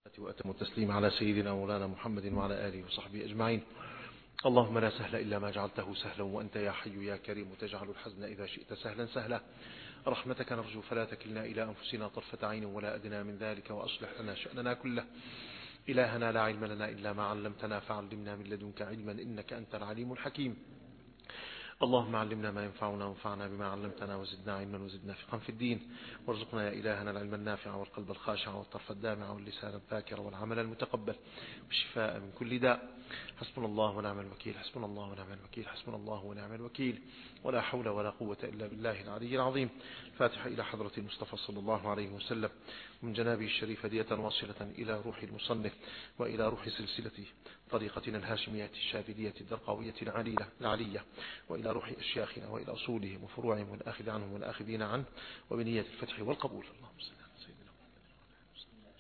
وأتم التسليم على سيدنا مولانا محمد وعلى آله وصحبه أجمعين. اللهم لا سهل إلا ما جعلته سهلا، وأنت يا حي يا كريم تجعل الحزن إذا شئت سهلا سهلا. رحمتك نرجو فلا تكلنا إلى أنفسنا طرفة عين ولا أدنى من ذلك، وأصلح لنا شأننا كله. إلهنا لا علم لنا إلا ما علمتنا، فعلمنا من لدنك علما إنك أنت العليم الحكيم. اللهم علمنا ما ينفعنا وانفعنا بما علمتنا، وزدنا علما وزدنا فقها في الدين، وارزقنا يا إلهنا العلم النافع والقلب الخاشع والطرف الدامع واللسان الذاكر والعمل المتقبل والشفاء من كل داء. حسبنا الله ونعم الوكيل، حسبنا الله ونعم الوكيل، حسبنا الله ونعم الوكيل، ولا حول ولا قوة إلا بالله العلي العظيم. الفاتحة إلى حضرة المصطفى صلى الله عليه وسلم، من جنابه الشريفة دية واصلة إلى روح المصنف وإلى روح سلسلة طريقتنا الهاشمية الشاذلية الدرقاوية العلية، وإلى روح أشياخنا وإلى أصولهم وفروعهم والآخذ عنهم والآخذين عنه، وبنية الفتح والقبول. اللهم صل على سيدنا محمد.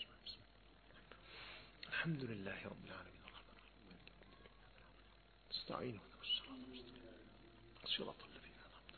الحمد لله رب العالمين الرحمن الرحيم نستعينه صراط الذين أنعمت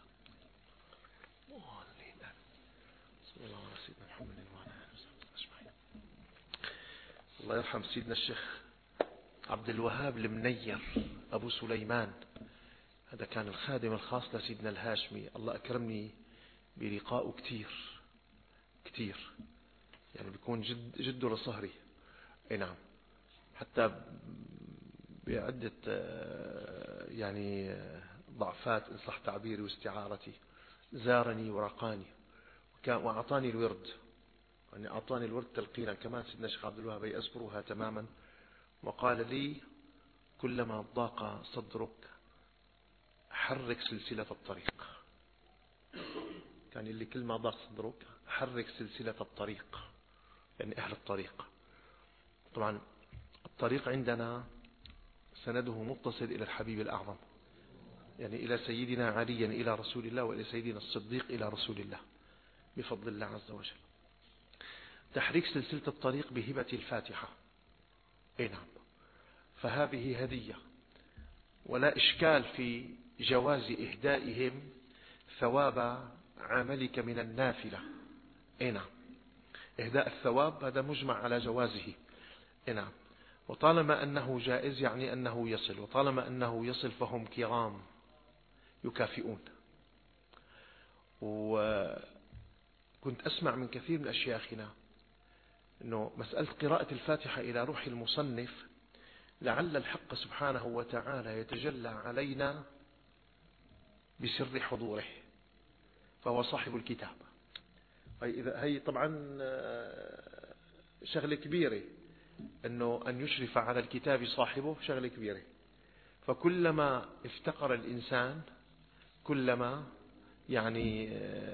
عليهم صلى الله على سيدنا محمد وعلى آله وصحبه أجمعين. الله يرحم سيدنا الشيخ عبد الوهاب المنير أبو سليمان، هذا كان الخادم الخاص لسيدنا الهاشمي. الله أكرمني بلقائه كتير، يعني بيكون جده لصهري. اي نعم، حتى بعدة يعني ضعفات إن صح تعبيري واستعارتي زارني ورقاني وأعطاني الورد، يعني أعطاني الورد تلقينا كمان سيدنا الشيخ عبد الوهاب يذكرها تماما، وقال لي كلما ضاق صدرك حرك سلسلة الطريق. كان اللي كل ما ضاق صدرك حرك سلسلة الطريق، يعني أهل الطريق. طبعا الطريق عندنا سنده متصل إلى الحبيب الأعظم، يعني إلى سيدنا علي إلى رسول الله، وإلى سيدنا الصديق إلى رسول الله بفضل الله عز وجل. تحريك سلسلة الطريق بهبة الفاتحة. اي نعم، فهذه هدية، ولا إشكال في جواز إهدائهم ثواب عملك من النافلة. اي نعم، إهداء الثواب هذا مجمع على جوازه. اي نعم، وطالما أنه جائز يعني أنه يصل، وطالما أنه يصل فهم كرام يكافئون. وكنت أسمع من كثير من أشياخنا أنه مسألة قراءة الفاتحة إلى روح المصنف لعل الحق سبحانه وتعالى يتجلى علينا بسر حضوره، فهو صاحب الكتاب. هي طبعا شغلة كبيرة، أنه أن يشرف على الكتاب صاحبه شغلة كبيرة. فكلما افتقر الإنسان كلما يعني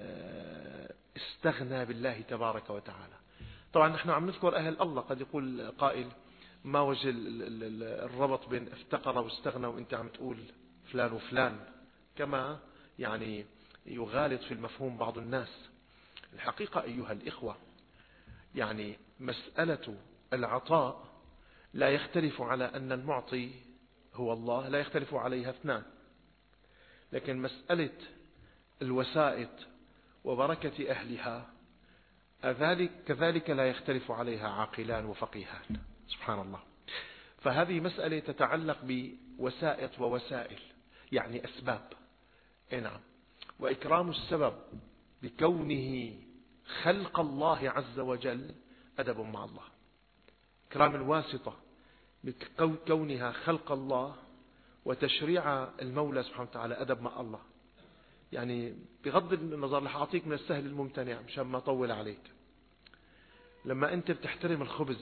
استغنى بالله تبارك وتعالى. طبعا نحن عم نذكر أهل الله، قد يقول قائل ما وجه الربط بين افتقر واستغنى وانت عم تقول فلان وفلان، كما يعني يغالط في المفهوم بعض الناس. الحقيقة أيها الإخوة، يعني مسألة العطاء لا يختلف على أن المعطي هو الله، لا يختلف عليها اثنان. لكن مسألة الوسائط وبركة أهلها كذلك لا يختلف عليها عاقلان وفقيهان، سبحان الله. فهذه مسألة تتعلق بوسائط ووسائل، يعني أسباب. نعم، وإكرام السبب بكونه خلق الله عز وجل أدب مع الله. إكرام الواسطة بكونها خلق الله وتشريع المولى سبحانه وتعالى أدب مع الله. يعني بغض النظر رح أعطيك من السهل الممتنع مشان ما أطول عليك. لما أنت بتحترم الخبز،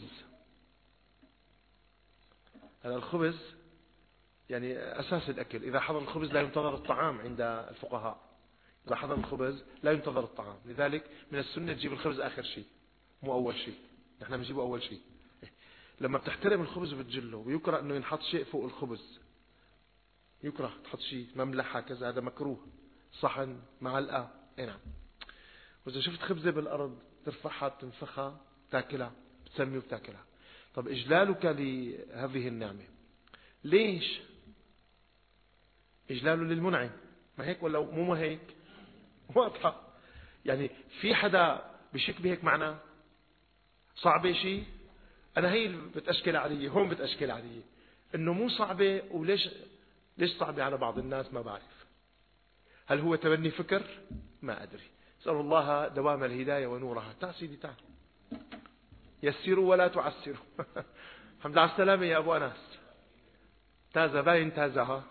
هذا الخبز يعني أساس الأكل. إذا حضر الخبز لا ينتظر الطعام عند الفقهاء، إذا حضر الخبز لا ينتظر الطعام. لذلك من السنة تجيب الخبز آخر شيء مو أول شيء، نحن بنجيبه أول شيء. لما بتحترم الخبز وبتجله، ويكره أنه ينحط شيء فوق الخبز، يكره تحط شيء مملحة كذا، هذا مكروه. صحن معلقة. نعم. وإذا شفت خبزة بالأرض ترفعها تنفخها تاكلها، بتسمي وتاكلها. طب إجلالك لهذه النعمة ليش؟ إجلاله للمنعم، ما هيك ولا مو هيك؟ واضحة. يعني في حدا بشك بهيك معنى صعب شيء أنا هي بتأشكل علي، هون بتأشكل علي إنه مو صعبة. ليش صعبة على بعض الناس؟ ما بعرف. هل هو تبني فكر؟ ما أدري. أسأل الله دوام الهداية ونورها. تعال سيدي تعال، يسروا ولا تعسروا. الحمد لله على السلامة يا أبو أنس. تازة باين تازة ها.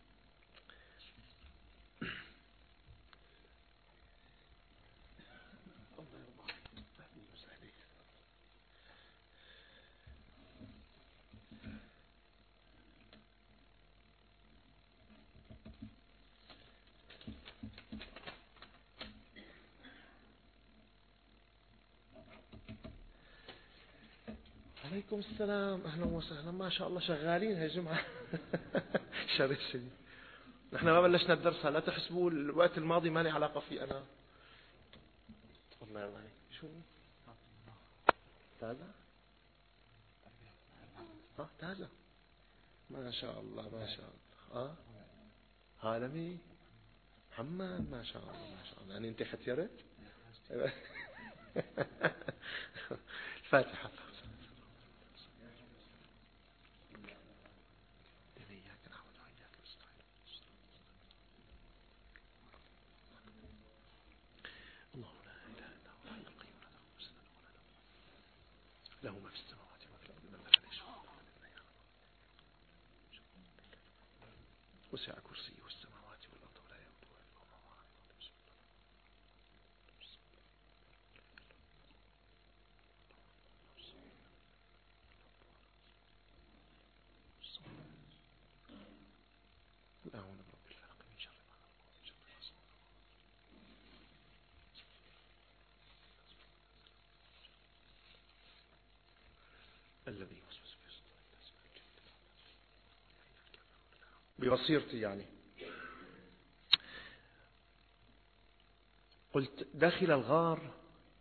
عليكم السلام، أهلا وسهلا. ما شاء الله شغالين هالجمعة. شرف شديد. نحن ما بلشنا الدرس، لا تحسبوا الوقت الماضي ما لي علاقة فيه أنا. الله يرضى عليك. شو تازة؟ تازة. ما شاء الله ما شاء الله. عالمي محمد، ما شاء الله ما شاء الله. يعني أنت ختيرت. الفاتحة. له ما في السماوات وما في الأرض من لا يشاء وسع كرسيه السماوات والأرض ولا يؤوده حفظهما. أعوذ برب الفلق من شر ما خلق ومن شر غاسق الذي يوسوس في صدور الناس ببصيرتي. يعني قلت داخل الغار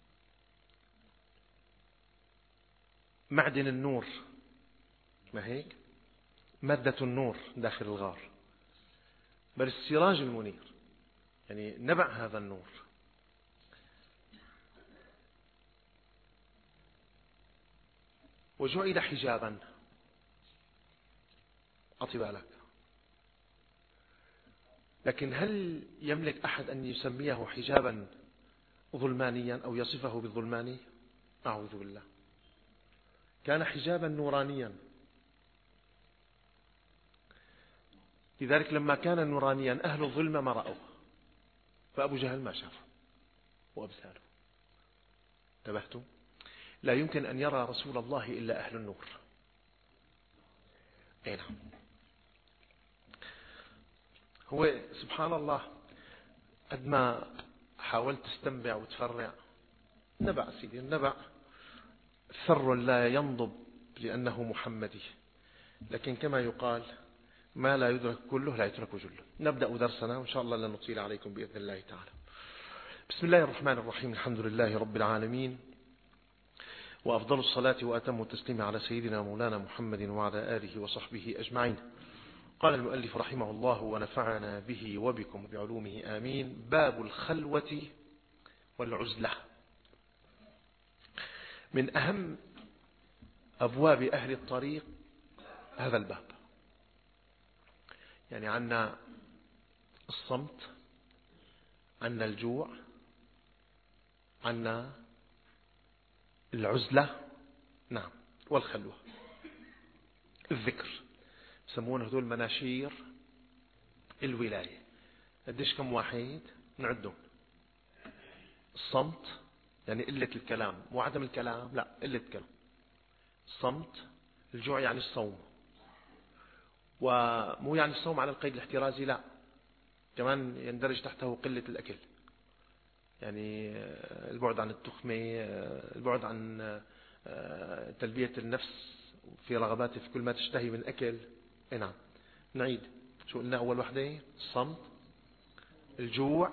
معدن النور، ما هيك؟ مادة النور داخل الغار، بل السراج المنير، يعني نبع هذا النور. وجعل حجابا. أعطي بالك. لكن هل يملك أحد أن يسميه حجابا ظلمانيا أو يصفه بالظلماني؟ أعوذ بالله. كان حجابا نورانيا. لذلك لما كان نورانيا أهل الظلمة ما رأوه، فأبو جهل ما شافه وأبساله. انتبهتم؟ لا يمكن أن يرى رسول الله إلا أهل النور. أي نعم. هو سبحان الله قد ما حاولت تستنبع وتفرع، نبع سيدي النبع ثر لا ينضب لأنه محمدي، لكن كما يقال ما لا يدرك كله لا يترك جله. نبدأ درسنا وإن شاء الله لن نطيل عليكم بإذن الله تعالى. بسم الله الرحمن الرحيم. الحمد لله رب العالمين، وأفضل الصلاة وأتم التسليم على سيدنا مولانا محمد وعلى آله وصحبه أجمعين. قال المؤلف رحمه الله ونفعنا به وبكم بعلومه آمين. باب الخلوة والعزلة من أهم أبواب أهل الطريق هذا الباب. يعني عنا الصمت، عنا الجوع، عنا العزلة، نعم، والخلوة، الذكر. يسمونه هذول مناشير الولاية. قديش كم واحد نعدهم؟ الصمت يعني قلة الكلام، مو عدم الكلام، لا قلة الكلام. الصمت. الجوع يعني الصوم، ومو يعني الصوم على القيد الاحترازي، لا، كمان يندرج تحته قلة الأكل، يعني البعد عن التخمة، البعد عن تلبية النفس في رغباته في كل ما تشتهي من أكل. نعم. نعيد شو قلنا؟ أول وحدة الصمت، الجوع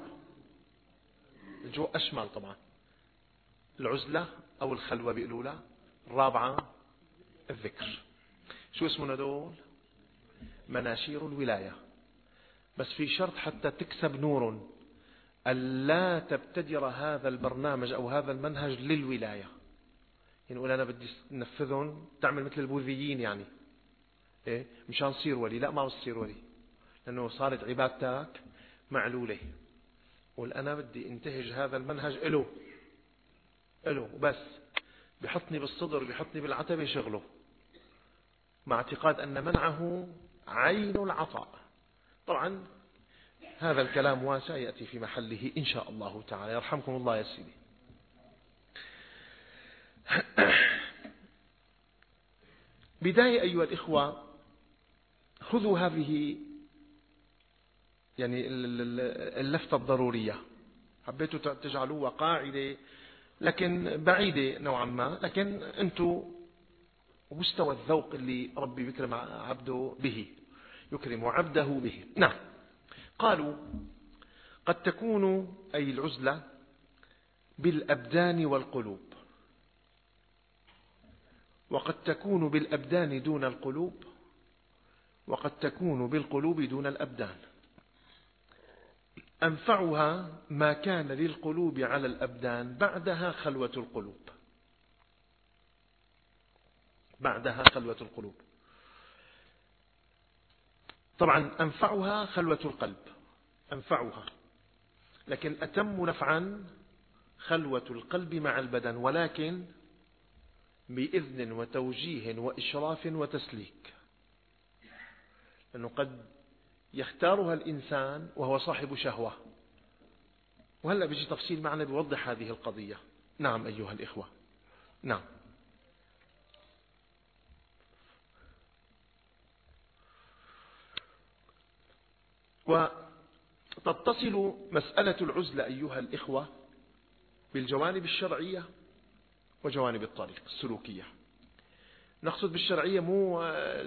أشمل طبعا، العزلة أو الخلوة بيقولوا لها، الرابعة الذكر. شو اسمه دول؟ مناشير الولاية. بس في شرط حتى تكسب نور، ألا تبتدر هذا البرنامج أو هذا المنهج للولاية. يعني يقول أنا بدي ننفذهم تعمل مثل البوذيين يعني إيه مشان تصير ولي. لا، ما بتصير ولي، لأنه صارت عبادتك معلولة. قول أنا بدي انتهج هذا المنهج إله بس، بحطني بالصدر بحطني بالعتبة شغله، مع اعتقاد أن منعه عين العطاء. طبعا هذا الكلام واسع يأتي في محله إن شاء الله تعالى. يرحمكم الله يا سيدي. بداية أيها الإخوة، خذوا هذه يعني اللفتة الضرورية، حبيتوا تجعلوها قاعدة لكن بعيدة نوعا ما، لكن أنتم مستوى الذوق اللي ربي بيكرم عبده به، يكرم عبده به. نعم، قالوا قد تكون أي العزلة بالأبدان والقلوب، وقد تكون بالأبدان دون القلوب، وقد تكون بالقلوب دون الأبدان. أنفعها ما كان للقلوب على الأبدان، بعدها خلوة القلوب، بعدها خلوة القلوب. طبعا أنفعها خلوة القلب، أنفعها، لكن أتم نفعا خلوة القلب مع البدن، ولكن بإذن وتوجيه وإشراف وتسليك، لأنه قد يختارها الإنسان وهو صاحب شهوة، وهلأ بيجي تفصيل معنا بيوضح هذه القضية. نعم أيها الإخوة، نعم. وتتصل مسألة العزلة أيها الإخوة بالجوانب الشرعية وجوانب الطريق السلوكية. نقصد بالشرعية مو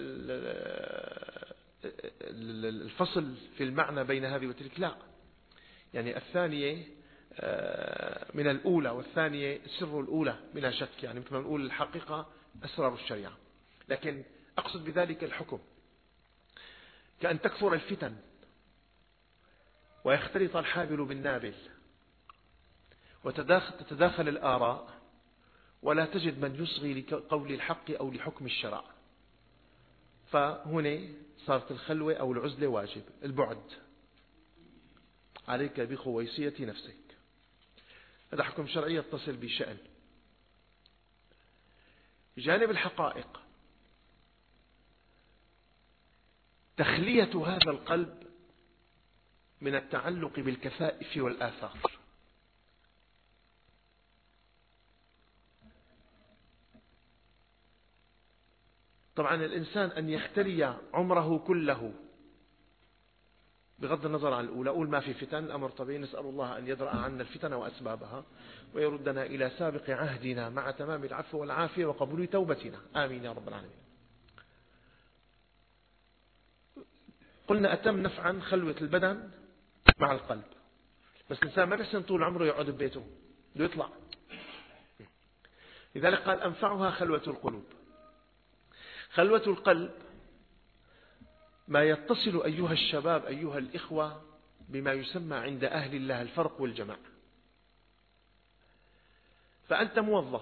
الفصل في المعنى بين هذه وتلك، لا، يعني الثانية من الأولى، والثانية سر الأولى بلا شك، يعني مثل ما نقول الحقيقة أسرار الشريعة، لكن أقصد بذلك الحكم، كأن تكثر الفتن ويختلط الحابل بالنابل وتتداخل الآراء، ولا تجد من يصغي لقول الحق أو لحكم الشرع، فهنا صارت الخلوة أو العزلة واجب، البعد. عليك بخويصية نفسك، هذا حكم شرعي يتصل بشأن. بجانب الحقائق، تخلية هذا القلب من التعلق بالكفائف والآثار. طبعا الإنسان أن يختلي عمره كله، بغض النظر عن الأولى، أقول ما في فتن، الأمر طبيعي، نسأل الله أن يدرأ عنا الفتن وأسبابها ويردنا إلى سابق عهدنا مع تمام العفو والعافية وقبول توبتنا، آمين يا رب العالمين. قلنا أتم نفعا خلوة البدن مع القلب، بس الإنسان ما بيحسن طول عمره يقعد ببيته، بده يطلع. لذلك قال أنفعها خلوة القلوب. خلوة القلب ما يتصل أيها الشباب أيها الإخوة بما يسمى عند أهل الله الفرق والجماعة. فأنت موظف،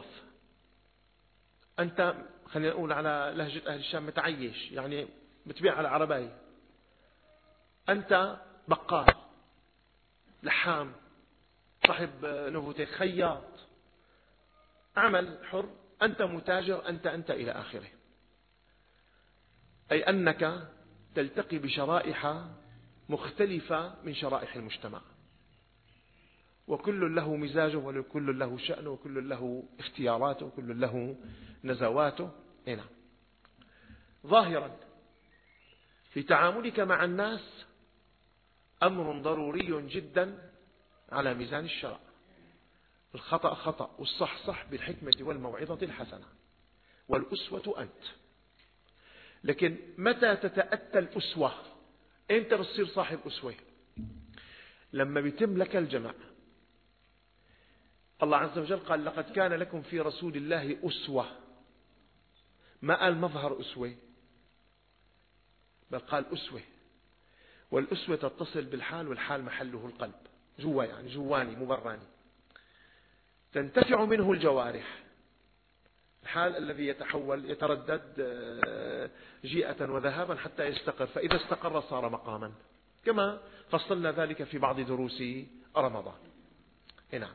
أنت خلينا نقول على لهجة أهل الشام متعيش، يعني بتبيع على عرباية. أنت بقال، لحام، صاحب نبوتك، خياط، عمل حر، أنت متاجر، أنت إلى آخره. أي أنك تلتقي بشرائح مختلفة من شرائح المجتمع، وكل له مزاجه، وكل له شأنه، وكل له اختياراته، وكل له نزواته. هنا ظاهرا في تعاملك مع الناس أمر ضروري جدا على ميزان الشرع. الخطأ خطأ، والصح صح، بالحكمة والموعظة الحسنة، والأسوة أنت. لكن متى تتأتى الأسوة؟ أنت بتصير صاحب أسوة لما بيتم لك الجمع. الله عز وجل قال لقد كان لكم في رسول الله أسوة، ما قال مظهر أسوة، بل قال أسوة. والأسوة تتصل بالحال، والحال محله القلب، جوا يعني جواني مبراني، تنتفع منه الجوارح الحال الذي يتردد جيئة وذهابا حتى يستقر، فإذا استقر صار مقاما، كما فصلنا ذلك في بعض دروس رمضان. نعم.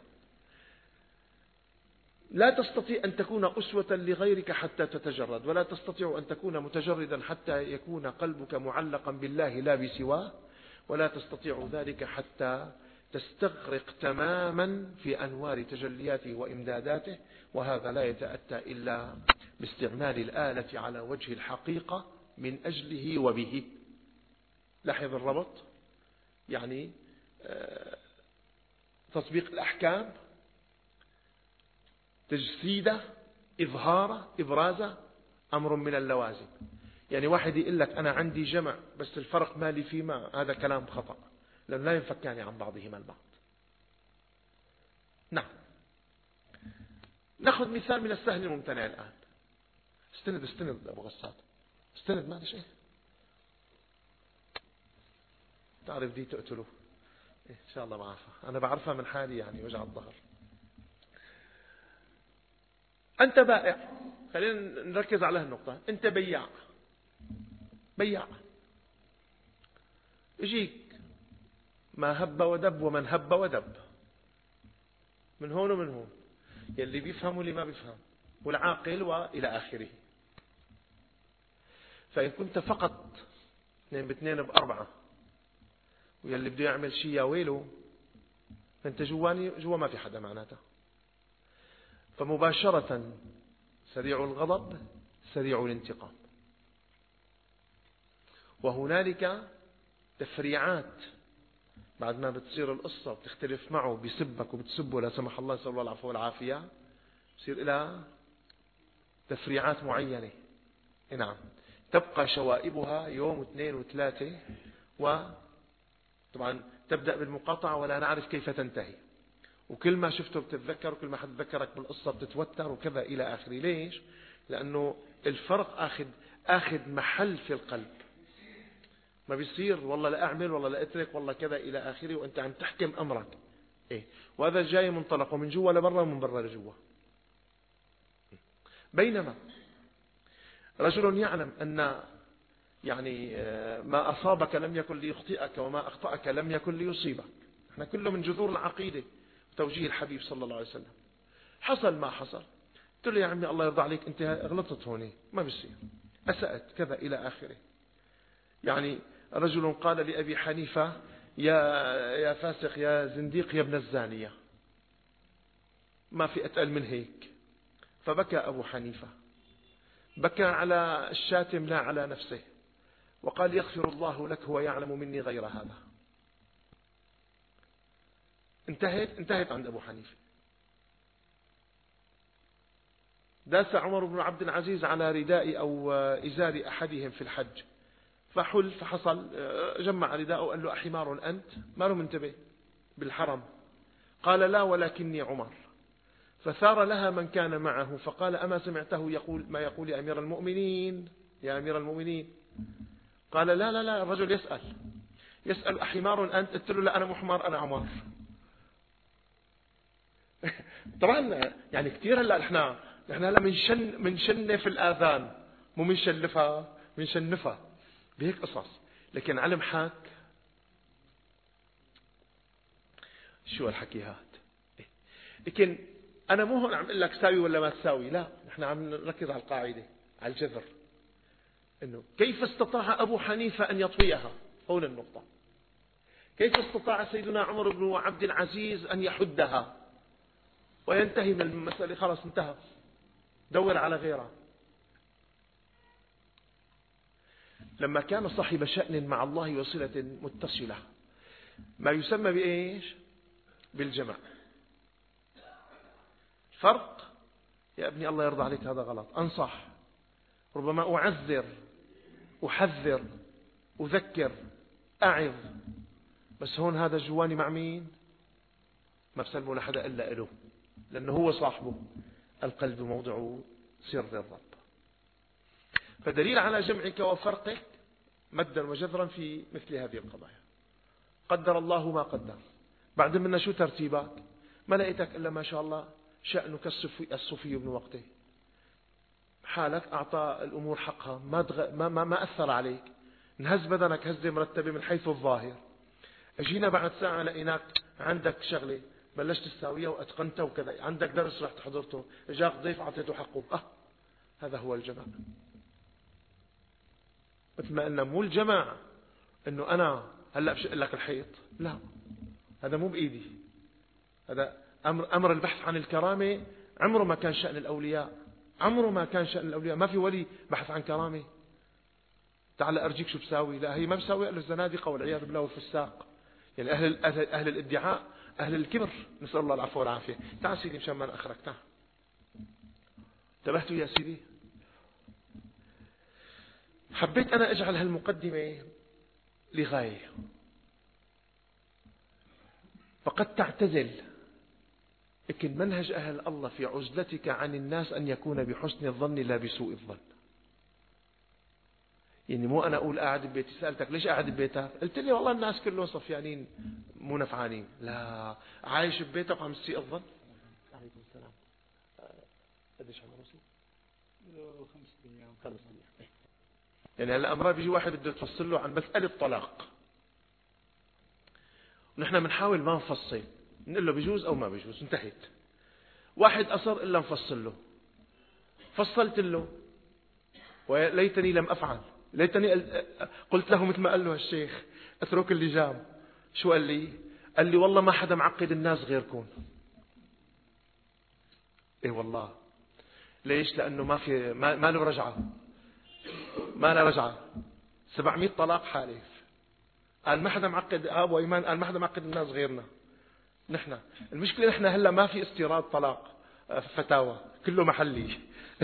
لا تستطيع أن تكون أسوة لغيرك حتى تتجرد، ولا تستطيع أن تكون متجردا حتى يكون قلبك معلقا بالله لا بسواه، ولا تستطيع ذلك حتى تستغرق تماما في أنوار تجلياته وإمداداته، وهذا لا يتأتى إلا باستعمال الآلة على وجه الحقيقة من أجله وبه. لاحظ الربط، يعني تطبيق الأحكام، تجسيده، إظهاره، إبرازه، أمر من اللوازم. يعني واحد يقول لك أنا عندي جمع بس الفرق مالي فيما، هذا كلام خطأ، لأن لا ينفكان عن بعضهما البعض. نعم. نأخذ مثال من السهل الممتنع الآن. استند أبو غسان، استند، ما شيء، تعرف دي تقتله إن شاء الله بعرفها، أنا بعرفها من حالي، يعني وجع الظهر. أنت بائع، خلينا نركز على هالنقطة. أنت بياع، يجيك ما هب ودب ومن هب ودب، من هون ومن هون، يلي بيفهم واللي ما بيفهم، والعاقل وإلى آخره. فإن كنت فقط 2 ب2 ب4، ويلي بده يعمل شيء يا ويله، فأنت جوا ما في حدا معناته. فمباشرة سريع الغضب سريع الانتقام، وهنالك تفريعات بعد ما بتصير القصة وبتختلف معه، بيسبك وبتسبه لا سمح الله، نسأل الله العفو والعافية، بصير إلى تفريعات معينة. نعم. تبقى شوائبها يوم واثنين وثلاثة، وطبعا تبدأ بالمقاطعة ولا نعرف كيف تنتهي، وكل ما شفته بتتذكر، وكل ما حد ذكرك بالقصة بتتوتر وكذا إلى آخره. ليش؟ لأنه الفرق أخذ محل في القلب، ما بيصير والله لا أعمل والله لا أترك والله كذا إلى آخره، وأنت عم تحكم أمرك. وهذا جاي منطلقه من جوا لبرا ومن برا لجوا. بينما رجل يعلم أن يعني ما أصابك لم يكن ليخطئك، وما أخطأك لم يكن ليصيبك. احنا كله من جذور العقيدة وتوجيه الحبيب صلى الله عليه وسلم. حصل ما حصل، قلت له يا عمي الله يرضى عليك، أنت غلطت هوني، ما بيصير، أسأت كذا إلى آخره. يعني رجل قال لأبي حنيفة يا فاسق يا زنديق يا ابن الزانية، ما في أتقل من هيك. فبكى أبو حنيفة، بكى على الشاتم لا على نفسه، وقال يغفر الله لك، هو يعلم مني غير هذا. انتهت عند أبو حنيفة. داس عمر بن عبد العزيز على رداء أو إزار أحدهم في الحج، فحصل جمع رداءه وقال له أحمار أنت؟ ما له منتبه بالحرم. قال لا ولكني عمر. فثار لها من كان معه فقال أما سمعته يقول ما يقول يا أمير المؤمنين، يا أمير المؤمنين؟ قال لا الرجل يسأل أحمار أنت؟ قلت له لا أنا محمر، أنا عمر. طبعا يعني كثير هلا نحن هلا منشنف الآذان، مو منشلفها، منشنفها بهيك قصص. لكن علم حاك شو الحكي هاد. لكن أنا مو هون عم أقول لك ساوي ولا ما تساوي، لا، نحن عم نركز على القاعدة، على الجذر، إنه كيف استطاع أبو حنيفة أن يطويها. هون النقطة. كيف استطاع سيدنا عمر بن عبد العزيز أن يحدها وينتهي من المسألة؟ خلاص انتهى، دور على غيرها. لما كان صاحب شأن مع الله وصلة متصلة، ما يسمى بإيش؟ بالجمع. فرق يا ابني الله يرضى عليك، هذا غلط، أنصح، ربما أعذر، أحذر، أذكر، أعظ، بس هون هذا جواني مع مين؟ ما بسلمه لحدا إلا إله، لأنه هو صاحبه. القلب موضع سر الرب. فدليل على جمعك وفرقك مدا وجذرا في مثل هذه القضايا. قدر الله ما قدر. بعد منا شو ترتيبك؟ ما لقيتك إلا ما شاء الله شأنك الصفي ابن وقته، حالك، أعطى الأمور حقها، ما أثر عليك، نهز بدنك هزة مرتبة من حيث الظاهر. اجينا بعد ساعة لقيناك عندك شغلة بلشت تساويها وأتقنتها وكذا، عندك درس رحت حضرته، جاك ضيف أعطيته حقه. هذا هو الجماعة. مثل ما قلنا مو الجماعة إنه أنا هلأ بشق لك الحيط، لا، هذا مو بإيدي. هذا أمر البحث عن الكرامة عمره ما كان شأن الأولياء، عمره ما كان شأن الأولياء. ما في ولي بحث عن كرامة. تعال أرجيك شو بساوي، لا، هي ما بساوي إلا الزنادقة والعياذ بالله والفساق، يعني أهل الادعاء، أهل الكبر، نسأل الله العفو والعافية. تعال سيدي مشان ما نأخرك، تعال. انتبهتوا يا سيدي؟ حبيت أنا أجعل هالمقدمة لغاية، فقد تعتزل، لكن منهج أهل الله في عزلتك عن الناس أن يكون بحسن الظن لا بسوء الظن. يعني مو أنا أقول قاعد ببيتي، سألتك ليش قاعد ببيتك؟ قلت لي والله الناس كلهم صفيانين مو نفعانين. لا، عايش ببيتك وعم تسيء الظن. عليكم السلام. قديش عمره وصل؟ 5 أيام. يعني هلا أمرار بيجي واحد بده يفصل له عن مسألة طلاق، ونحن بنحاول ما نفصل، نقول له بيجوز أو ما بيجوز، انتهت. واحد أصر إلا نفصل له، فصلت له وليتني لم أفعل، ليتني قلت له مثل ما قال له الشيخ اترك اللجام. شو قال لي؟ قال لي والله ما حدا معقد الناس غيركم. ايه والله. ليش؟ لأنه ما له رجعة، ما له رجعة. 700 طلاق حالف، قال ما حدا معقد. أبو إيمان قال ما حدا معقد الناس غيرنا نحن. المشكلة نحن هلا ما في استيراد طلاق فتاوى، كله محلي.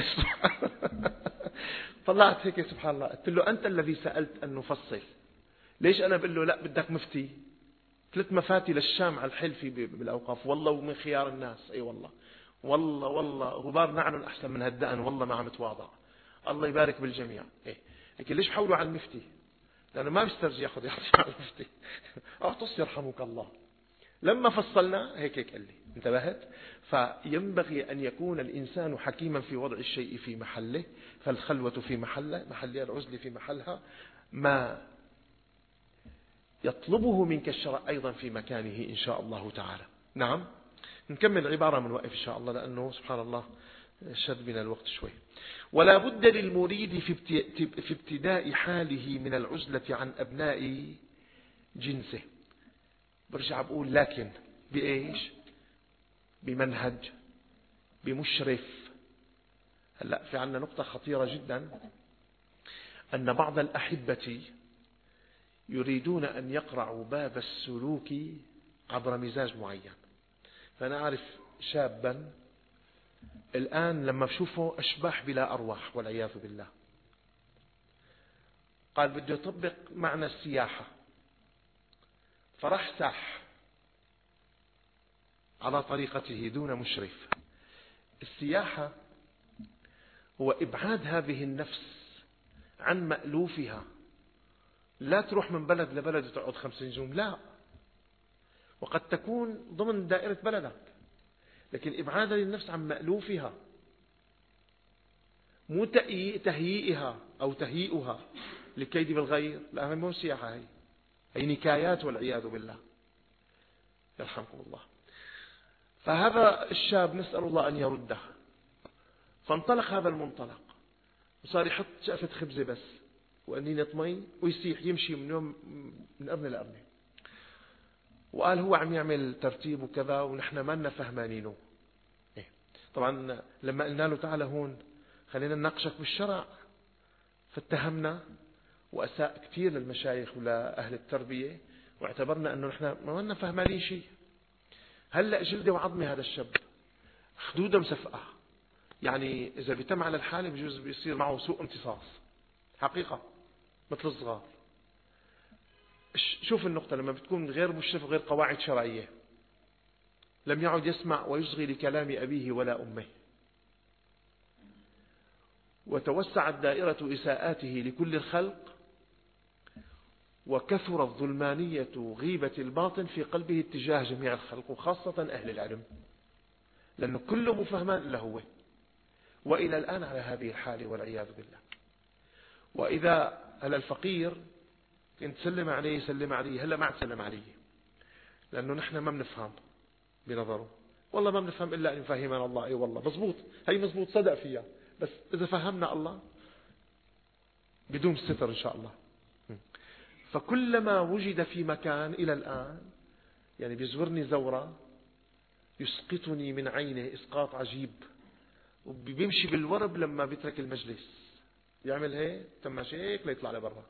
طلعت هيك سبحان الله، قلت له أنت الذي سألت أن نفصل. ليش أنا بقول له لا بدك مفتي؟ 3 مفاتي للشام على الحلفي بالأوقاف، والله ومن خيار الناس. أي والله، والله غبار نعل أحسن من هالدقن، والله ما عم تواضع. الله يبارك بالجميع. إيه. لكن ليش حولوا على المفتي؟ لأنه ما بيسترجي يأخذ يعطي على المفتي. أعطس يرحمك الله. لما فصلنا هيك قال لي، انتبهت؟ فينبغي أن يكون الإنسان حكيما في وضع الشيء في محله، فالخلوة في محلها، العزل في محلها، ما يطلبه منك الشرع أيضا في مكانه إن شاء الله تعالى. نعم، نكمل العبارة من وقف إن شاء الله، لأنه سبحان الله شد بنا الوقت شوي. ولا بد للمريد في ابتداء حاله من العزلة عن أبناء جنسه. برجع بقول لكن بإيش؟ بمنهج، بمشرف. هلأ في عنا نقطة خطيرة جدا، أن بعض الأحبة يريدون أن يقرعوا باب السلوك عبر مزاج معين. فأنا أعرف شابا الآن لما بشوفه أشباح بلا أرواح والعياذ بالله، قال بده يطبق معنى السياحة، فرح ساح على طريقته دون مشرف. السياحة هو إبعاد هذه النفس عن مألوفها. لا تروح من بلد لبلد وتقعد 5 نجوم، لا، وقد تكون ضمن دائرة بلدك، لكن إبعاد النفس عن مألوفها، مو تهيئها أو تهيئها للكيد بالغير. لا، مو سياحة، هي نكايات والعياذ بالله، يرحمكم الله. فهذا الشاب نسأل الله أن يرده، فانطلق هذا المنطلق وصار يحط شقفة خبزة بس وقنينة مي ويسيح يمشي من يوم من قرن لقرن، وقال هو عم يعمل ترتيب وكذا ونحن ما لنا فهمانينه. طبعا لما قلنا له تعالى هون خلينا نناقشك بالشرع، فاتهمنا وأساء كثير للمشايخ ولأهل التربية، واعتبرنا أنه نحن ما لنا فهمانين شيء. هلأ جلده وعظمه هذا الشاب، خدوده مسفقة، يعني إذا بيتم على الحالة بجوز بيصير معه سوء امتصاص حقيقة مثل الصغار. شوف النقطة، لما بتكون غير مشرف غير قواعد شرعية، لم يعد يسمع ويصغي لكلام أبيه ولا أمه، وتوسعت دائرة إساءاته لكل الخلق، وكثرت ظلمانية غيبة الباطن في قلبه اتجاه جميع الخلق وخاصة أهل العلم، لأنه كله مفهمان إلا هو، وإلى الآن على هذه الحالة والعياذ بالله. وإذا هلا الفقير كنت تسلم عليه سلم عليه، هلا ما تسلم عليه، لأنه نحن ما بنفهم بنظره. والله ما بنفهم إلا أن يفهمنا الله. أي والله مزبوط، هي مزبوط، صدق فيها. بس إذا فهمنا الله بدون ستر إن شاء الله. فكلما وجد في مكان إلى الآن، يعني بيزورني زورة يسقطني من عينه إسقاط عجيب، وبيمشي بالورب لما بيترك المجلس يعمل هيك، تماشي هيك ليطلع لبرا.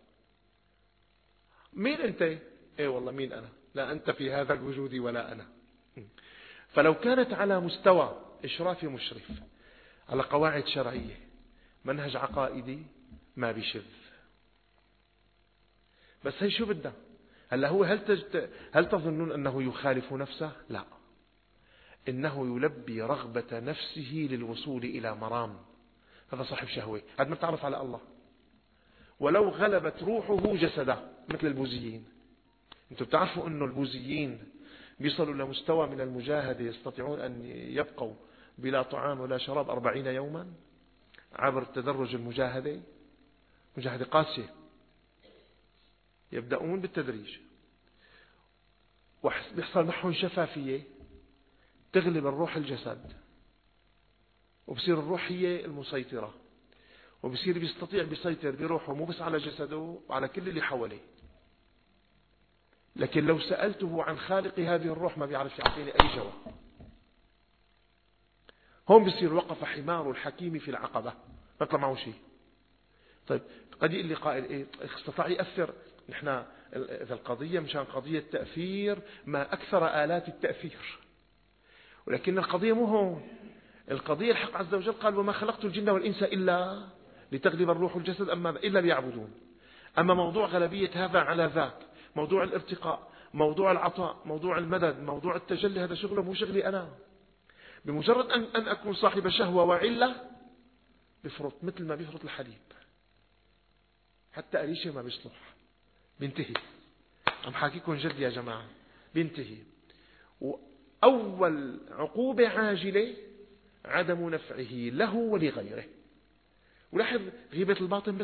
مين أنت؟ إيه والله مين أنا؟ لا أنت في هذا الوجود ولا أنا. فلو كانت على مستوى إشراف مشرف على قواعد شرعية منهج عقائدي ما بيشذ. بس هي شو بدنا هلا؟ هو هل تظنون أنه يخالف نفسه؟ لا، إنه يلبي رغبة نفسه للوصول إلى مرام. هذا صاحب شهوة، هذا ما تعرف على الله. ولو غلبت روحه جسده مثل البوذيين. انتم بتعرفوا أنه البوذيين بيصلوا لمستوى من المجاهدة، يستطيعون أن يبقوا بلا طعام ولا شراب 40 يوما عبر تدرج المجاهدة. مجاهدة قاسية، يبدأون بالتدريج، وبيحصل معهم شفافية تغلب الروح الجسد، وبصير الروح هي المسيطرة، وبصير بيستطيع بيسيطر بروحه مو بس على جسده وعلى كل اللي حواليه. لكن لو سألته عن خالق هذه الروح ما بيعرف يعطيني أي جواب. هون بصير وقف حمار الحكيم في العقبة، ما طلع معه شيء. طيب قد يقول لي قائل إيه استطاع يأثر؟ نحن إذا القضية مشان قضية تأثير ما أكثر آلات التأثير، ولكن القضية مو هون. القضية الحق عز وجل قال وما خلقت الجن والإنس إلا لتغلب الروح الجسد أما إلا ليعبدون. أما موضوع غلبية هذا على ذاك، موضوع الارتقاء، موضوع العطاء، موضوع المدد، موضوع التجلي، هذا شغله مو شغلي أنا. بمجرد أن أكون صاحب شهوة وعلة بفرط، مثل ما بيفرط الحليب، حتى قريشة ما بيصلح، بينتهي. عم حاكيكم جد يا جماعة، بينتهي. وأول عقوبة عاجلة عدم نفعه له ولغيره. ولاحظ غيبة الباطن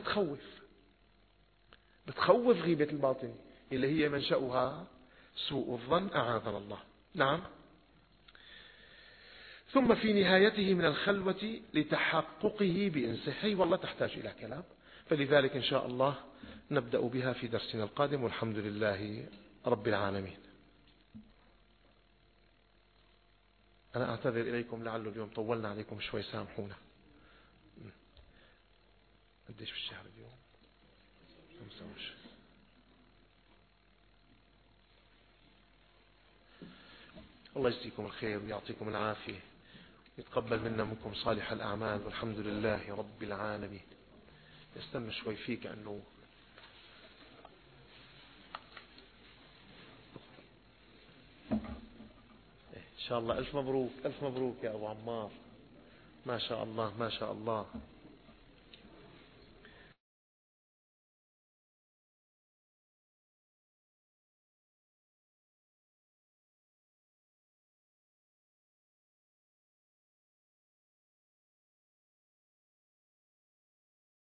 بتخوف غيبة الباطن اللي هي منشأها سوء الظن أعاذنا الله. نعم. ثم في نهايته من الخلوة لتحققه بإنسه، هي والله تحتاج إلى كلام، فلذلك إن شاء الله نبدأ بها في درسنا القادم، والحمد لله رب العالمين. أنا أعتذر إليكم لعله اليوم طولنا عليكم شوي، سامحونا. قديش في الشهر اليوم؟ 25. الله يجزيكم الخير ويعطيكم العافية، يتقبل منا منكم صالح الأعمال، والحمد لله رب العالمين. استنى شوي فيك أنه إن شاء الله. ألف مبروك، ألف مبروك يا أبو عمار، ما شاء الله ما شاء الله.